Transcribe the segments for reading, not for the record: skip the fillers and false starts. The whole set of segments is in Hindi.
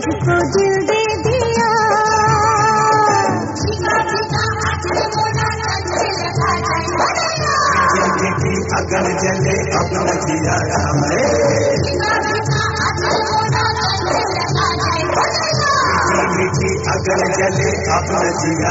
तुझको दिल दे दिया। अगर जले अपना जिया मीठी अगर जले अपना जिया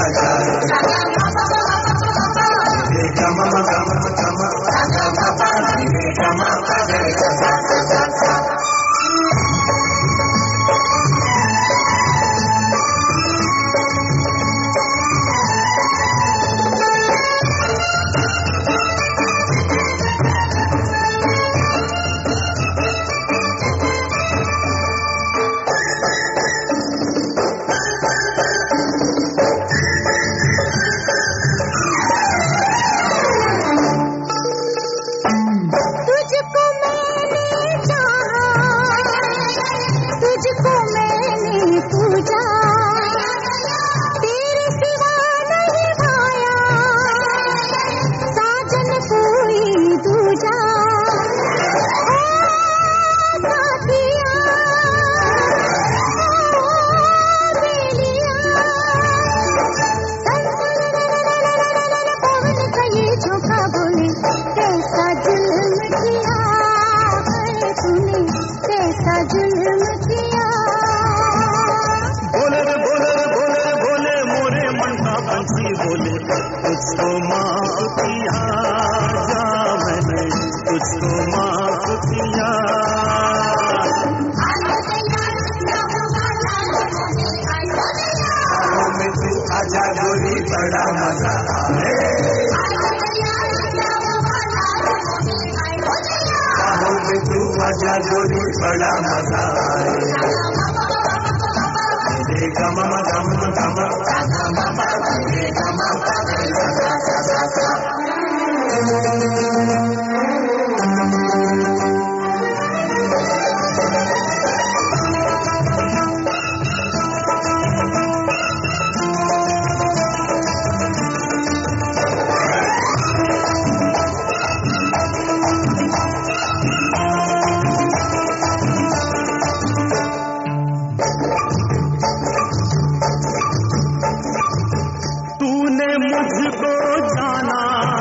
तुझको माफ किया जा मैंने तुझको माफ किया। में तू आजा गोरी बड़ा मजा आए। में तू आजा गोरी बड़ा मजा आए। गम गम गम मुझको जाना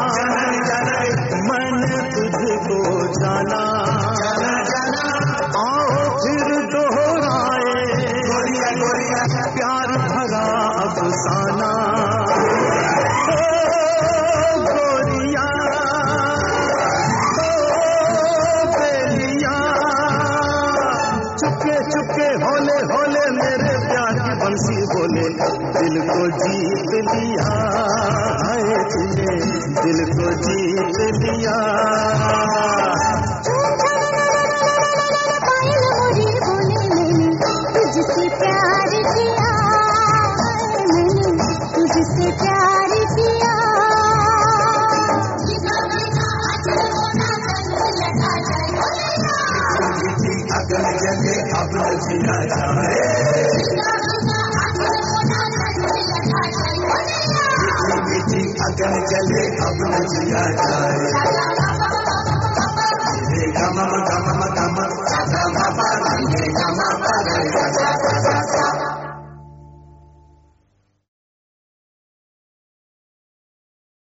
मैंने तुझको जाना आओ फिर दोहराए प्यार भरा अफसाना। गोरिया बेलिया चुपके चुपके होले होले मेरे प्यार की बंसी बोले दिल को जीत लिया है तूने दिल को जीत लिया। तुझसे प्यार किया मैंने तुझसे प्यार किया। अगर जले अपना जिया जाए अगर जले अपना जिया